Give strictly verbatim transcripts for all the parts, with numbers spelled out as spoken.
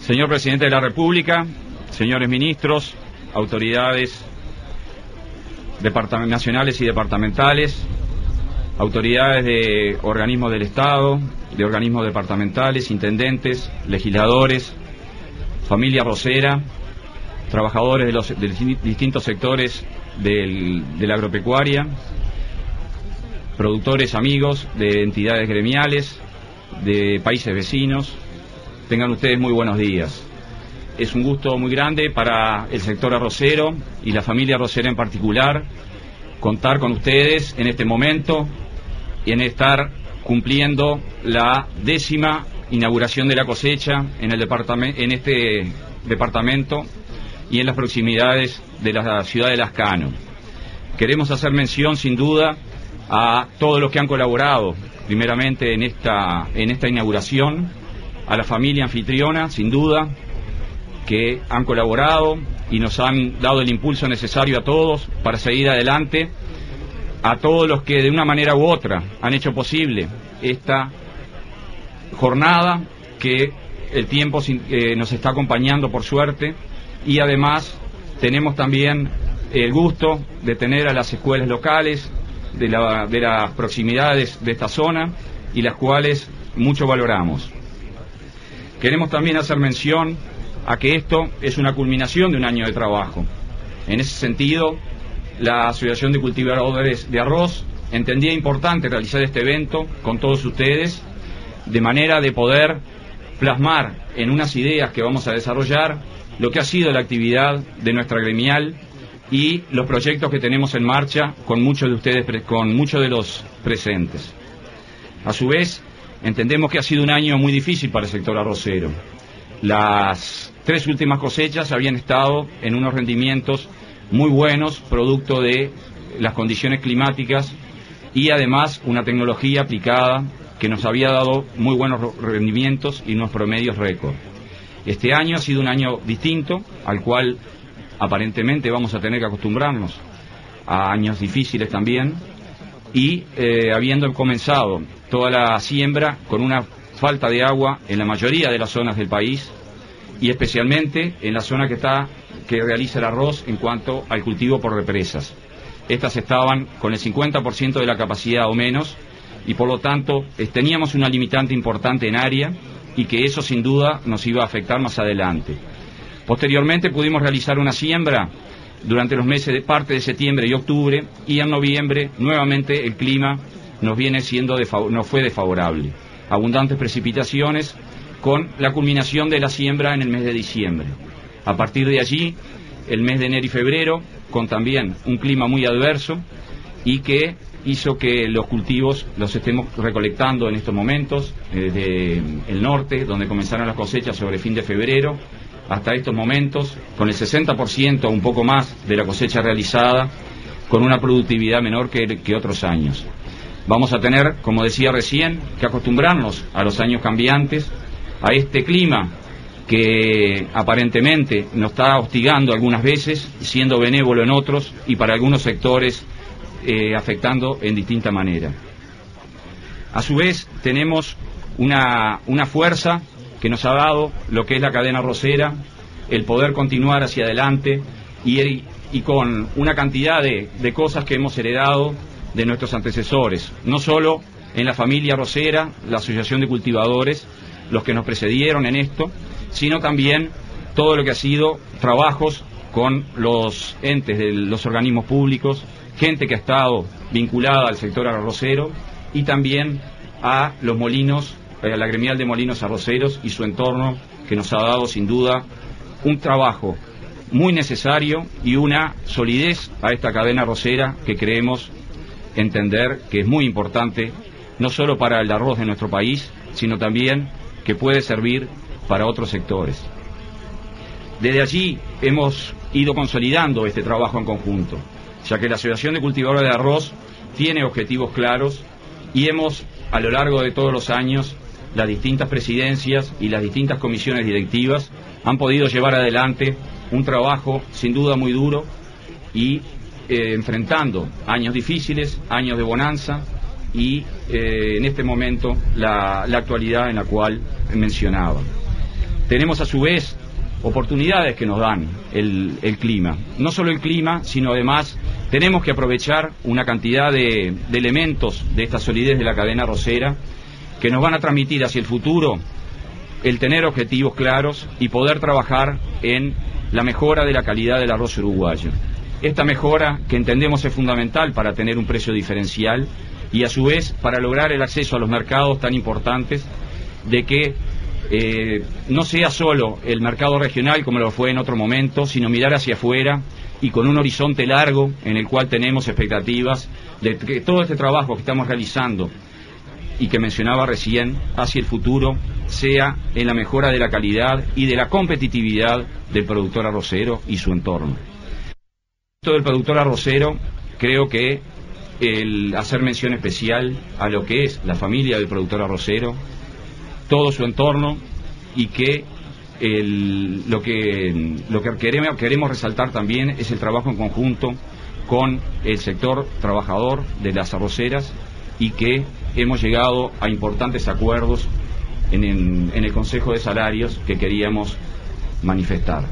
Señor Presidente de la República, señores ministros, autoridades nacionales y departamentales, autoridades de organismos del Estado, de organismos departamentales, intendentes, legisladores, familia arrocera, trabajadores de los, de los distintos sectores del, de la agropecuaria, productores amigos de entidades gremiales, de países vecinos. Tengan ustedes muy buenos días. Es un gusto muy grande para el sector arrocero y la familia arrocera en particular contar con ustedes en este momento y en estar cumpliendo la décima inauguración de la cosecha en, el departamento, en este departamento y en las proximidades de la ciudad de Lascano. Queremos hacer mención sin duda a todos los que han colaborado primeramente en esta, en esta inauguración, a la familia anfitriona sin duda, que han colaborado y nos han dado el impulso necesario a todos para seguir adelante, a todos los que de una manera u otra han hecho posible esta jornada que el tiempo eh, nos está acompañando por suerte, y además tenemos también el gusto de tener a las escuelas locales de, la, de las proximidades de esta zona y las cuales mucho valoramos. Queremos también hacer mención a que esto es una culminación de un año de trabajo. En ese sentido, la Asociación de Cultivadores de Arroz entendía importante realizar este evento con todos ustedes, de manera de poder plasmar en unas ideas que vamos a desarrollar lo que ha sido la actividad de nuestra gremial y los proyectos que tenemos en marcha con muchos de ustedes, con muchos de los presentes. A su vez, entendemos que ha sido un año muy difícil para el sector arrocero. Las tres últimas cosechas habían estado en unos rendimientos muy buenos, producto de las condiciones climáticas y además una tecnología aplicada que nos había dado muy buenos rendimientos y unos promedios récord. Este año ha sido un año distinto, al cual aparentemente vamos a tener que acostumbrarnos a años difíciles también, y eh, habiendo comenzado toda la siembra con una falta de agua en la mayoría de las zonas del país, y especialmente en la zona que está que realiza el arroz en cuanto al cultivo por represas. Estas estaban con el cincuenta por ciento de la capacidad o menos, y por lo tanto teníamos una limitante importante en área, y que eso sin duda nos iba a afectar más adelante. Posteriormente pudimos realizar una siembra durante los meses de parte de septiembre y octubre, y en noviembre nuevamente el clima nos viene siendo nos fue desfavorable. Abundantes precipitaciones con la culminación de la siembra en el mes de diciembre. A partir de allí, el mes de enero y febrero, con también un clima muy adverso, y que hizo que los cultivos los estemos recolectando en estos momentos, desde el norte, donde comenzaron las cosechas sobre fin de febrero, hasta estos momentos, con el sesenta por ciento o un poco más de la cosecha realizada, con una productividad menor que, que otros años. Vamos a tener, como decía recién, que acostumbrarnos a los años cambiantes, a este clima que aparentemente nos está hostigando algunas veces, siendo benévolo en otros, y para algunos sectores eh, afectando en distinta manera. A su vez, tenemos una, una fuerza que nos ha dado lo que es la cadena arrocera, el poder continuar hacia adelante, y, y con una cantidad de, de cosas que hemos heredado de nuestros antecesores, no solo en la familia arrocera, la Asociación de Cultivadores, los que nos precedieron en esto, sino también todo lo que ha sido trabajos con los entes de los organismos públicos, gente que ha estado vinculada al sector arrocero, y también a los molinos, a la gremial de molinos arroceros y su entorno, que nos ha dado sin duda un trabajo muy necesario y una solidez a esta cadena arrocera que creemos entender que es muy importante, no solo para el arroz de nuestro país, sino también que puede servir para otros sectores. Desde allí hemos ido consolidando este trabajo en conjunto, ya que la Asociación de Cultivadores de Arroz tiene objetivos claros, y hemos, a lo largo de todos los años, las distintas presidencias y las distintas comisiones directivas han podido llevar adelante un trabajo sin duda muy duro, y eh, enfrentando años difíciles, años de bonanza, y eh, en este momento la, la actualidad en la cual mencionaba. tenemos a su vez oportunidades que nos dan el, el clima. No solo el clima, sino además tenemos que aprovechar una cantidad de, de elementos de esta solidez de la cadena arrocera que nos van a transmitir hacia el futuro el tener objetivos claros y poder trabajar en la mejora de la calidad del arroz uruguayo. Esta mejora que entendemos es fundamental para tener un precio diferencial y a su vez para lograr el acceso a los mercados tan importantes de que eh, no sea solo el mercado regional como lo fue en otro momento, sino mirar hacia afuera y con un horizonte largo en el cual tenemos expectativas de que todo este trabajo que estamos realizando y que mencionaba recién hacia el futuro sea en la mejora de la calidad y de la competitividad del productor arrocero y su entorno. Todo el productor arrocero, creo que el hacer mención especial a lo que es la familia del productor arrocero, todo su entorno, y que el, lo que lo que queremos, queremos resaltar también es el trabajo en conjunto con el sector trabajador de las arroceras, y que hemos llegado a importantes acuerdos en, en, en el Consejo de Salarios que queríamos manifestar.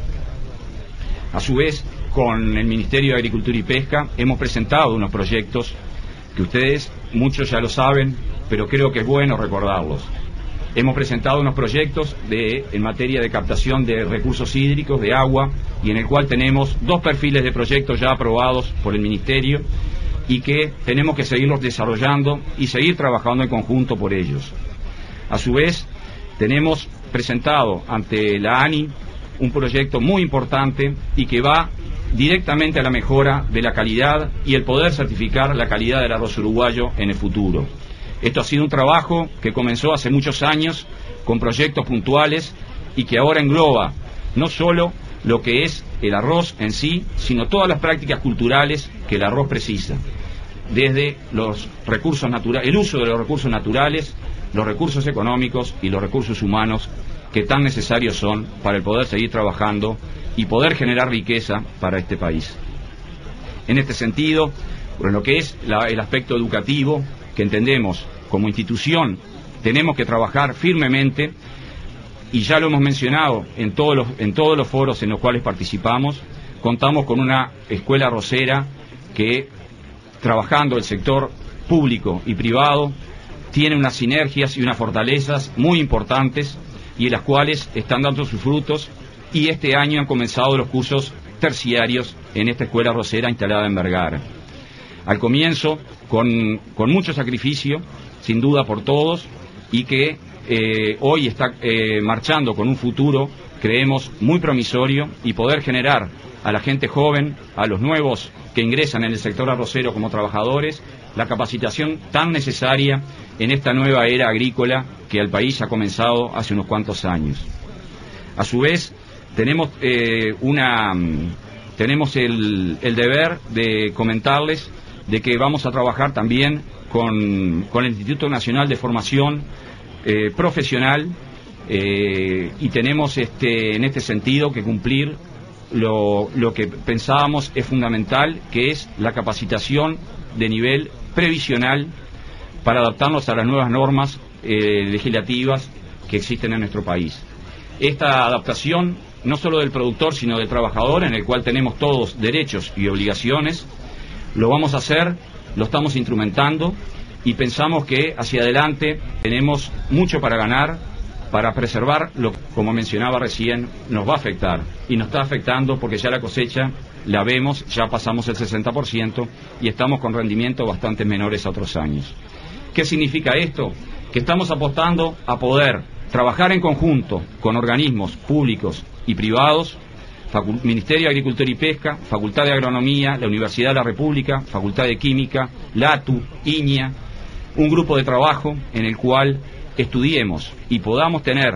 A su vez, con el Ministerio de Agricultura y Pesca hemos presentado unos proyectos que ustedes muchos ya lo saben, pero creo que es bueno recordarlos. Hemos presentado unos proyectos de, en materia de captación de recursos hídricos, de agua, y en el cual tenemos dos perfiles de proyectos ya aprobados por el Ministerio y que tenemos que seguirlos desarrollando y seguir trabajando en conjunto por ellos. A su vez, tenemos presentado ante la ANI un proyecto muy importante y que va directamente a la mejora de la calidad y el poder certificar la calidad del arroz uruguayo en el futuro. Esto ha sido un trabajo que comenzó hace muchos años con proyectos puntuales y que ahora engloba no solo lo que es el arroz en sí, sino todas las prácticas culturales que el arroz precisa, desde los recursos naturales, el uso de los recursos naturales, los recursos económicos y los recursos humanos que tan necesarios son para el poder seguir trabajando y poder generar riqueza para este país. En este sentido, en lo que es la, el aspecto educativo, que entendemos como institución tenemos que trabajar firmemente, y ya lo hemos mencionado en todos los, en todos los foros en los cuales participamos, contamos con una escuela arrocera que, trabajando el sector público y privado, tiene unas sinergias y unas fortalezas muy importantes y en las cuales están dando sus frutos, y este año han comenzado los cursos terciarios en esta escuela arrocera instalada en Vergara. Al comienzo, con, con mucho sacrificio, sin duda por todos, y que eh, hoy está eh, marchando con un futuro, creemos, muy promisorio, y poder generar a la gente joven, a los nuevos que ingresan en el sector arrocero como trabajadores, la capacitación tan necesaria en esta nueva era agrícola que el país ha comenzado hace unos cuantos años. A su vez, tenemos eh, una tenemos el, el deber de comentarles de que vamos a trabajar también con, con el Instituto Nacional de Formación eh, Profesional eh, y tenemos este, en este sentido que cumplir lo, lo que pensábamos es fundamental, que es la capacitación de nivel previsional para adaptarnos a las nuevas normas eh, legislativas que existen en nuestro país. Esta adaptación no solo del productor sino del trabajador, en el cual tenemos todos derechos y obligaciones, lo vamos a hacer, lo estamos instrumentando y pensamos que hacia adelante tenemos mucho para ganar, para preservar lo que, como mencionaba recién, nos va a afectar y nos está afectando porque ya la cosecha la vemos, ya pasamos el sesenta por ciento y estamos con rendimientos bastante menores a otros años. ¿Qué significa esto? Que estamos apostando a poder trabajar en conjunto con organismos públicos y privados, Facu- Ministerio de Agricultura y Pesca, Facultad de Agronomía, la Universidad de la República, Facultad de Química, LATU, INIA, un grupo de trabajo en el cual estudiemos y podamos tener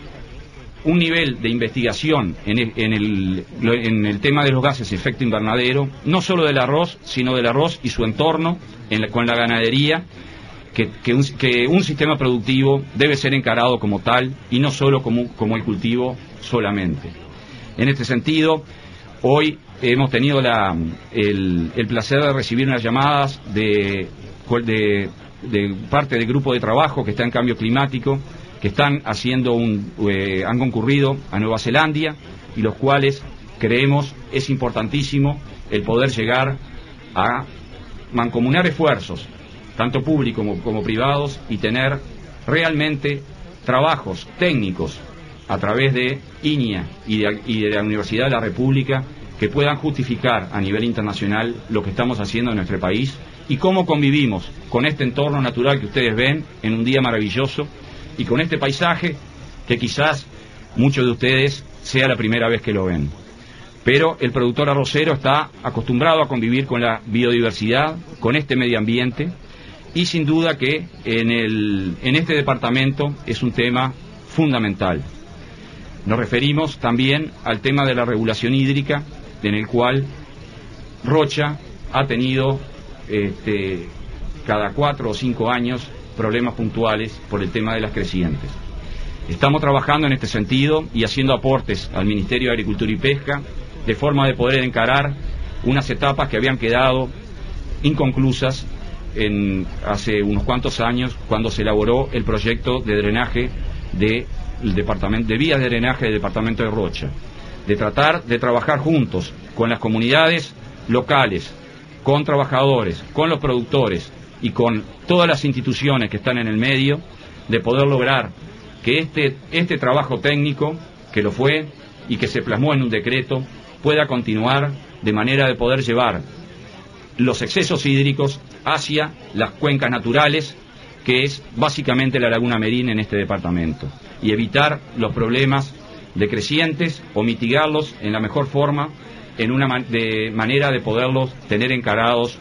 un nivel de investigación en el, en el, en el tema de los gases de efecto invernadero, no solo del arroz, sino del arroz y su entorno, en la, con la ganadería, que, que, un, que un sistema productivo debe ser encarado como tal y no solo como, como el cultivo solamente. En este sentido, hoy hemos tenido la, el, el placer de recibir unas llamadas de, de, de parte del grupo de trabajo que está en cambio climático, que están haciendo un, eh, han concurrido a Nueva Zelanda y los cuales creemos es importantísimo el poder llegar a mancomunar esfuerzos, tanto públicos como, como privados, y tener realmente trabajos técnicos a través de I N I A y de, y de la Universidad de la República que puedan justificar a nivel internacional lo que estamos haciendo en nuestro país y cómo convivimos con este entorno natural que ustedes ven en un día maravilloso y con este paisaje que quizás muchos de ustedes sea la primera vez que lo ven. Pero el productor arrocero está acostumbrado a convivir con la biodiversidad, con este medio ambiente, y sin duda que en, el, en este departamento es un tema fundamental. Nos referimos también al tema de la regulación hídrica, en el cual Rocha ha tenido este, cada cuatro o cinco años problemas puntuales por el tema de las crecientes. Estamos trabajando en este sentido y haciendo aportes al Ministerio de Agricultura y Pesca, de forma de poder encarar unas etapas que habían quedado inconclusas en, hace unos cuantos años, cuando se elaboró el proyecto de drenaje de, el departamento, de vías de drenaje del departamento de Rocha, de tratar de trabajar juntos con las comunidades locales, con trabajadores, con los productores y con todas las instituciones que están en el medio, de poder lograr que este, este trabajo técnico, que lo fue y que se plasmó en un decreto, pueda continuar de manera de poder llevar los excesos hídricos hacia las cuencas naturales, que es básicamente la laguna Merín en este departamento, y evitar los problemas de crecientes o mitigarlos en la mejor forma, en una man de manera de poderlos tener encarados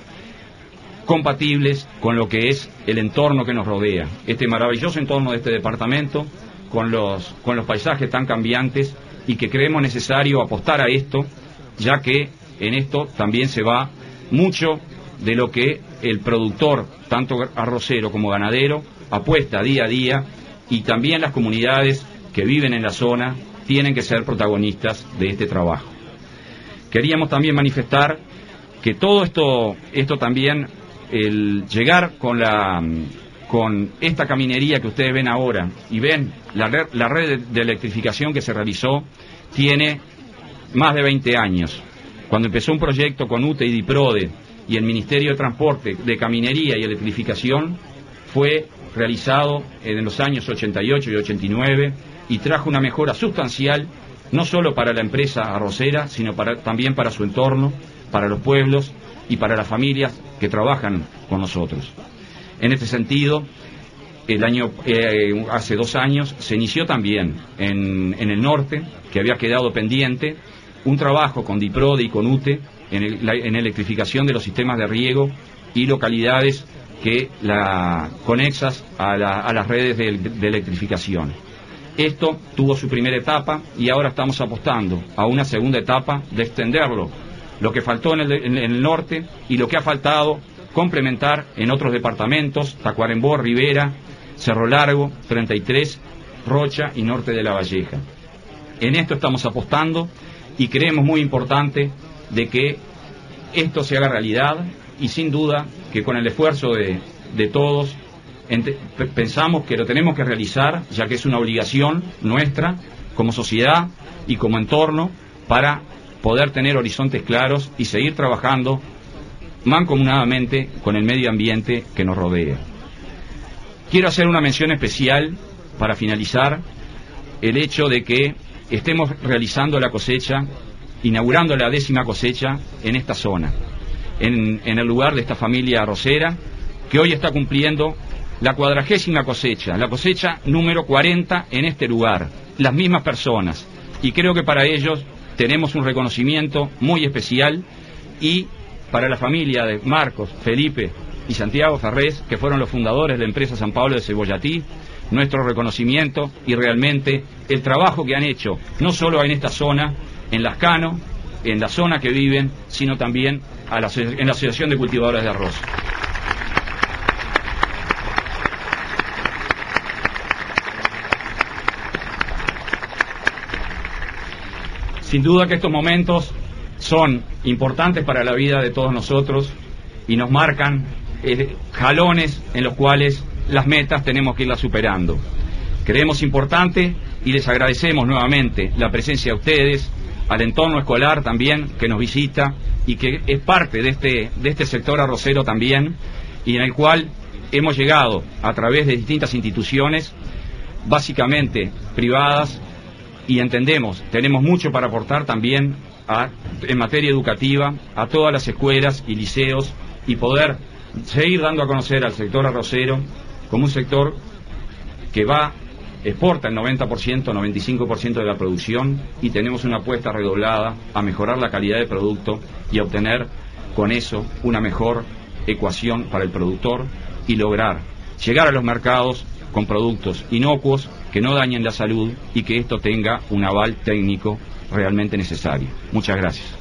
compatibles con lo que es el entorno que nos rodea, este maravilloso entorno de este departamento, con los, con los paisajes tan cambiantes, y que creemos necesario apostar a esto, ya que en esto también se va mucho de lo que el productor, tanto arrocero como ganadero, apuesta día a día, y también las comunidades que viven en la zona tienen que ser protagonistas de este trabajo. Queríamos también manifestar que todo esto, esto también, el llegar con la con esta caminería que ustedes ven ahora, y ven la red, la red de electrificación que se realizó, tiene más de veinte años. Cuando empezó un proyecto con U T E y DIPRODE y el Ministerio de Transporte de Caminería y Electrificación, fue realizado en los años ochenta y ocho y ochenta y nueve y trajo una mejora sustancial, no solo para la empresa arrocera, sino para, también para su entorno, para los pueblos y para las familias que trabajan con nosotros. En este sentido, el año, eh, hace dos años se inició también en, en el norte, que había quedado pendiente, un trabajo con DIPRODE y con U T E en, el, la, en electrificación de los sistemas de riego y localidades que la conexas a, la, a las redes de, de electrificación. Esto tuvo su primera etapa y ahora estamos apostando a una segunda etapa de extenderlo, lo que faltó en el, en el norte y lo que ha faltado complementar en otros departamentos, Tacuarembó, Rivera, Cerro Largo, treinta y tres, Rocha y norte de La Valleja. En esto estamos apostando y creemos muy importante de que esto se haga realidad, y sin duda que con el esfuerzo de, de todos pensamos que lo tenemos que realizar, ya que es una obligación nuestra como sociedad y como entorno para poder tener horizontes claros y seguir trabajando mancomunadamente con el medio ambiente que nos rodea. Quiero hacer una mención especial para finalizar el hecho de que estemos realizando la cosecha, inaugurando la décima cosecha en esta zona, en, en el lugar de esta familia arrocera, que hoy está cumpliendo la cuadragésima cosecha, la cosecha número cuarenta en este lugar, las mismas personas, y creo que para ellos tenemos un reconocimiento muy especial, y para la familia de Marcos, Felipe y Santiago Ferrés, que fueron los fundadores de la empresa San Pablo de Cebollatí, nuestro reconocimiento y realmente el trabajo que han hecho, no solo en esta zona, en Lascano, en la zona que viven, sino también a la, en la Asociación de Cultivadores de Arroz. Sin duda que estos momentos son importantes para la vida de todos nosotros y nos marcan eh, jalones en los cuales las metas tenemos que irlas superando. Creemos importante y les agradecemos nuevamente la presencia de ustedes, al entorno escolar también que nos visita y que es parte de este, de este sector arrocero también, y en el cual hemos llegado a través de distintas instituciones, básicamente privadas, y entendemos, tenemos mucho para aportar también a, en materia educativa a todas las escuelas y liceos y poder seguir dando a conocer al sector arrocero como un sector que va, exporta el noventa por ciento, noventa y cinco por ciento de la producción, y tenemos una apuesta redoblada a mejorar la calidad de producto y a obtener con eso una mejor ecuación para el productor y lograr llegar a los mercados con productos inocuos que no dañen la salud y que esto tenga un aval técnico realmente necesario. Muchas gracias.